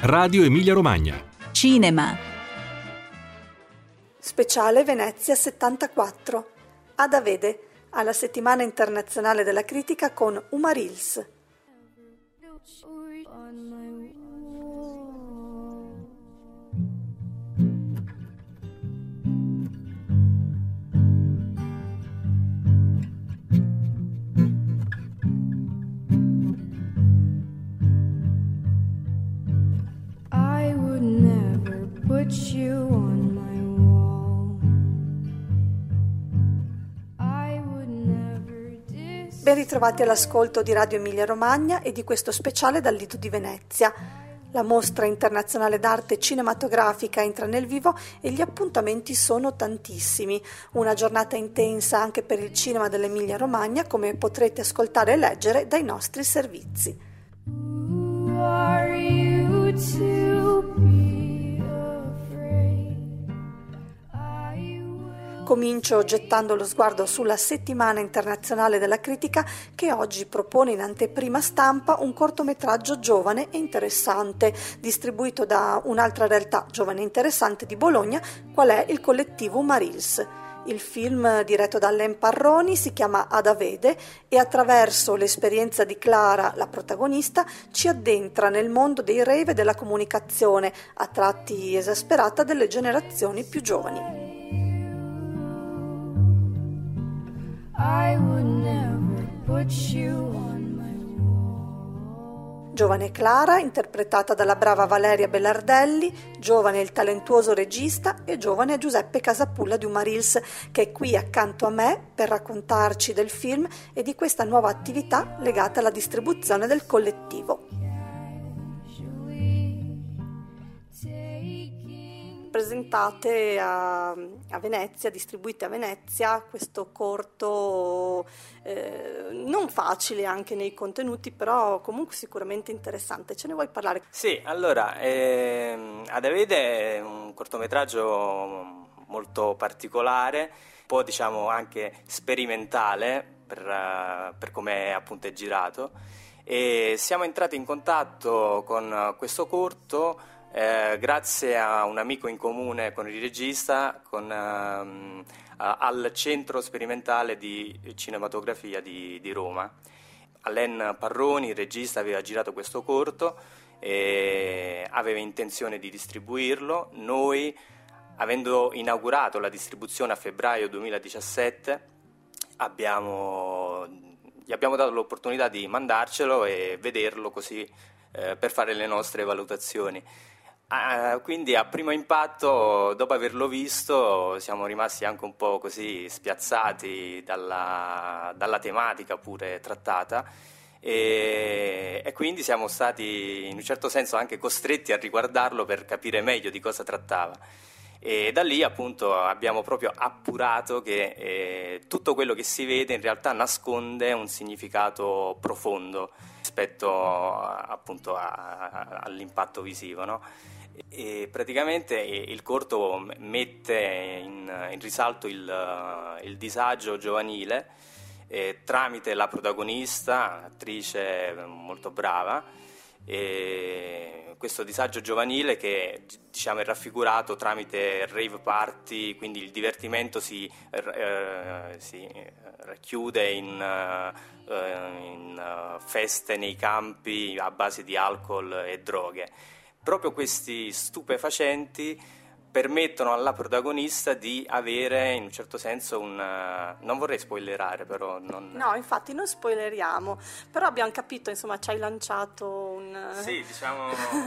Radio Emilia Romagna. Cinema. Speciale Venezia 74. Ada Vede, alla Settimana Internazionale della Critica con Umarils. I would never put you on my wall. I would never Ben ritrovati all'ascolto di Radio Emilia Romagna e di questo speciale dal Lido di Venezia. La mostra internazionale d'arte cinematografica entra nel vivo e gli appuntamenti sono tantissimi. Una giornata intensa anche per il cinema dell'Emilia Romagna, come potrete ascoltare e leggere dai nostri servizi. Who are you to be afraid? I will. Comincio gettando lo sguardo sulla Settimana Internazionale della Critica, che oggi propone in anteprima stampa un cortometraggio giovane e interessante, distribuito da un'altra realtà giovane e interessante di Bologna, qual è il collettivo Umarils. Il film, diretto da Alain Parroni, si chiama Ada Vede e attraverso l'esperienza di Clara, la protagonista, ci addentra nel mondo dei rave e della comunicazione, a tratti esasperata delle generazioni più giovani. I would never put you on my wall. Giovane Clara, interpretata dalla brava Valeria Belardelli, giovane il talentuoso regista e giovane Giuseppe Casapulla di Umarils, che è qui accanto a me per raccontarci del film e di questa nuova attività legata alla distribuzione del collettivo. Presentate a Venezia, distribuite a Venezia, questo corto non facile anche nei contenuti, però comunque sicuramente interessante. Ce ne vuoi parlare? Sì, allora, Ada Vede è un cortometraggio molto particolare, un po' diciamo anche sperimentale per come appunto è girato, e siamo entrati in contatto con questo corto grazie a un amico in comune con il regista, al Centro Sperimentale di Cinematografia di Roma. Alain Parroni, il regista, aveva girato questo corto e aveva intenzione di distribuirlo. Noi, avendo inaugurato la distribuzione a febbraio 2017, gli abbiamo dato l'opportunità di mandarcelo e vederlo così per fare le nostre valutazioni. Quindi a primo impatto, dopo averlo visto, siamo rimasti anche un po' così spiazzati dalla tematica pure trattata e quindi siamo stati in un certo senso anche costretti a riguardarlo per capire meglio di cosa trattava. E da lì appunto abbiamo proprio appurato che tutto quello che si vede in realtà nasconde un significato profondo rispetto appunto all'impatto visivo, no? E praticamente il corto mette in risalto il disagio giovanile tramite la protagonista, attrice molto brava, e questo disagio giovanile che diciamo è raffigurato tramite rave party, quindi il divertimento si racchiude in feste nei campi a base di alcol e droghe. Proprio questi stupefacenti permettono alla protagonista di avere in un certo senso non vorrei spoilerare, però No, infatti non spoileriamo, però abbiamo capito, insomma, ci hai lanciato un... Sì, diciamo,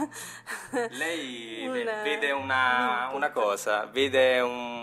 lei vede una cosa, vede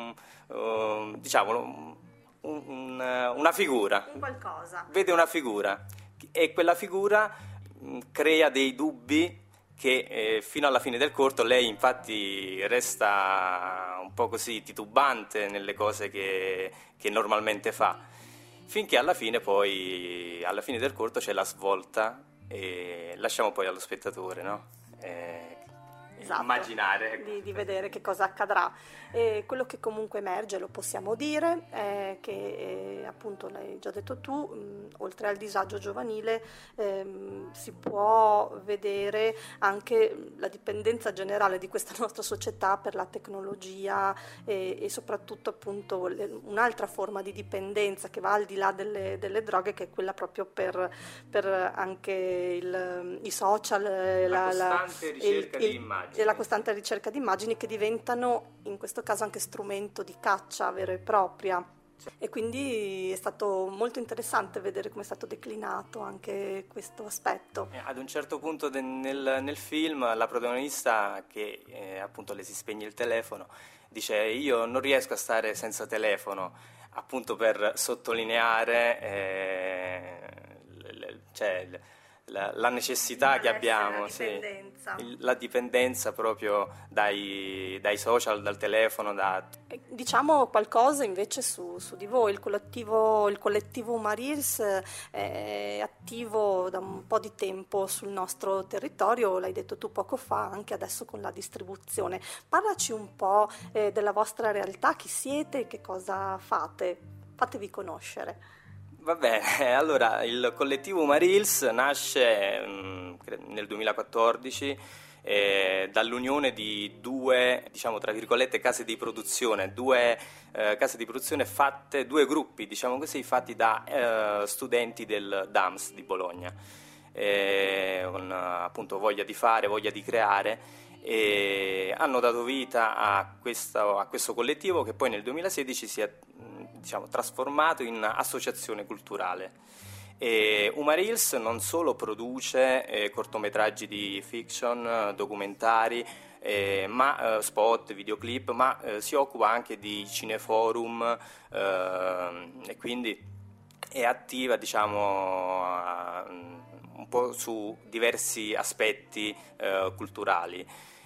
una figura. Un qualcosa. Vede una figura e quella figura crea dei dubbi che fino alla fine del corto lei infatti resta un po' così titubante nelle cose che normalmente fa, finché alla fine del corto c'è la svolta e lasciamo poi allo spettatore, no? esatto, immaginare. di vedere che cosa accadrà. E quello che comunque emerge, lo possiamo dire, è che appunto l'hai già detto tu, oltre al disagio giovanile si può vedere anche la dipendenza generale di questa nostra società per la tecnologia e soprattutto appunto un'altra forma di dipendenza che va al di là delle droghe, che è quella proprio per anche i social, la costante ricerca di immagini. E la costante ricerca di immagini che diventano in questo caso anche strumento di caccia vera e propria. E quindi è stato molto interessante vedere come è stato declinato anche questo aspetto. Ad un certo punto nel film la protagonista, che appunto le si spegne il telefono, dice: io non riesco a stare senza telefono, appunto per sottolineare la necessità che abbiamo, la dipendenza proprio dai social, dal telefono. Diciamo qualcosa invece su di voi. Il collettivo Umareels è attivo da un po' di tempo sul nostro territorio, l'hai detto tu poco fa, anche adesso con la distribuzione. Parlaci un po' della vostra realtà, chi siete, che cosa fate, fatevi conoscere. Va bene, allora il collettivo Umareels nasce nel 2014 dall'unione di due, diciamo tra virgolette, case di produzione, due gruppi, diciamo così, fatti da studenti del DAMS di Bologna, con appunto voglia di fare, voglia di creare, e hanno dato vita a questo collettivo che poi nel 2016 si è trasformato in associazione culturale. Umareels non solo produce cortometraggi di fiction, documentari, ma spot, videoclip, ma si occupa anche di cineforum e quindi è attiva, un po' su diversi aspetti culturali.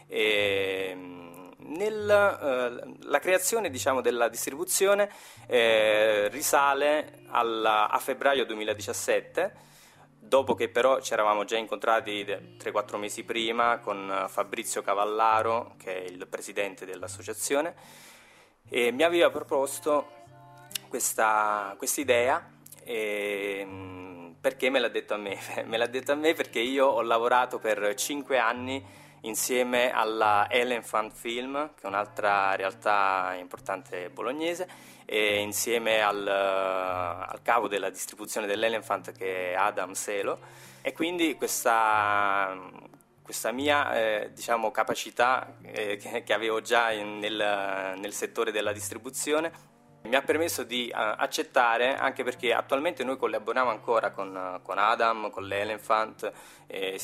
La creazione della distribuzione risale a febbraio 2017, dopo che però ci eravamo già incontrati 3-4 mesi prima con Fabrizio Cavallaro, che è il presidente dell'associazione, e mi aveva proposto questa idea. Perché me l'ha detto a me? Me l'ha detto a me perché io ho lavorato per 5 anni insieme alla Elephant Film, che è un'altra realtà importante bolognese, e insieme al capo della distribuzione dell'Elephant, che è Adam Selo, e quindi questa mia capacità che avevo già nel settore della distribuzione mi ha permesso di accettare, anche perché attualmente noi collaboriamo ancora con Adam, con l'Elephant, e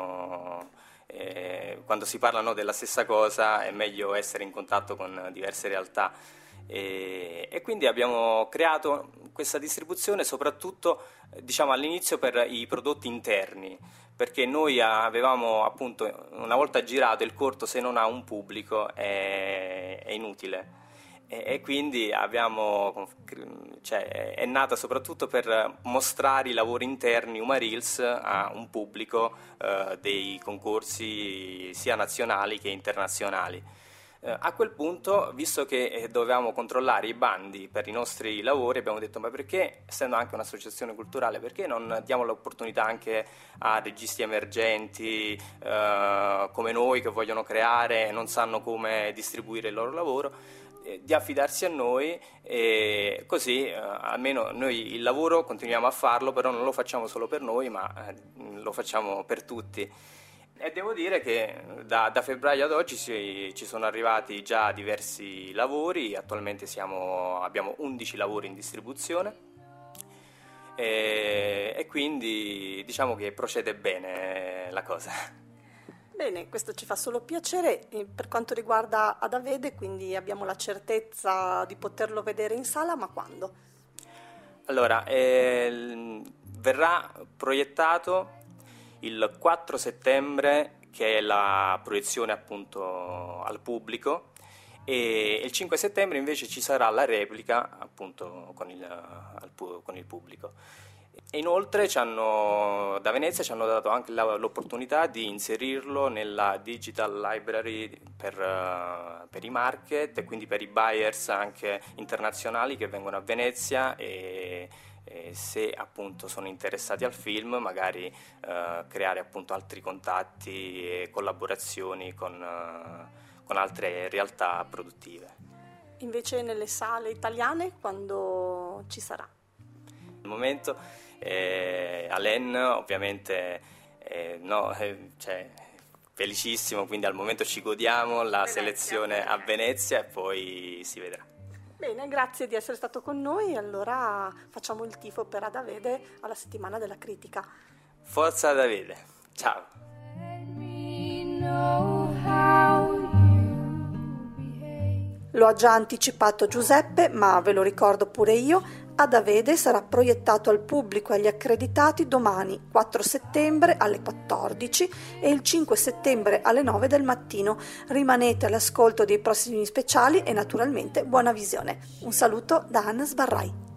quando si parla della stessa cosa è meglio essere in contatto con diverse realtà, e quindi abbiamo creato questa distribuzione soprattutto all'inizio per i prodotti interni, perché noi avevamo appunto, una volta girato il corto, se non ha un pubblico è inutile. E quindi è nata soprattutto per mostrare i lavori interni Umareels a un pubblico dei concorsi sia nazionali che internazionali. A quel punto, visto che dovevamo controllare i bandi per i nostri lavori, abbiamo detto: ma perché, essendo anche un'associazione culturale, perché non diamo l'opportunità anche a registi emergenti come noi, che vogliono creare e non sanno come distribuire il loro lavoro, di affidarsi a noi, e così almeno noi il lavoro continuiamo a farlo, però non lo facciamo solo per noi, ma lo facciamo per tutti. E devo dire che da febbraio ad oggi ci sono arrivati già diversi lavori. Attualmente abbiamo 11 lavori in distribuzione, e quindi diciamo che procede bene la cosa. Bene, questo ci fa solo piacere. Per quanto riguarda Adavede, quindi abbiamo la certezza di poterlo vedere in sala, ma quando? Allora, verrà proiettato il 4 settembre, che è la proiezione appunto al pubblico, e il 5 settembre invece ci sarà la replica appunto con il pubblico. E inoltre da Venezia ci hanno dato anche l'opportunità di inserirlo nella Digital Library per i market e quindi per i buyers anche internazionali che vengono a Venezia e se appunto sono interessati al film magari creare appunto altri contatti e collaborazioni con altre realtà produttive. Invece nelle sale italiane quando ci sarà? Al momento Alain ovviamente felicissimo, quindi al momento ci godiamo la selezione a Venezia e poi si vedrà. Bene, grazie di essere stato con noi, allora facciamo il tifo per Adavede alla settimana della critica. Forza Adavede, ciao! Lo ha già anticipato Giuseppe, ma ve lo ricordo pure io, Adavede sarà proiettato al pubblico e agli accreditati domani 4 settembre alle 14 e il 5 settembre alle 9 del mattino. Rimanete all'ascolto dei prossimi speciali e naturalmente buona visione. Un saluto da Anna Sbarrai.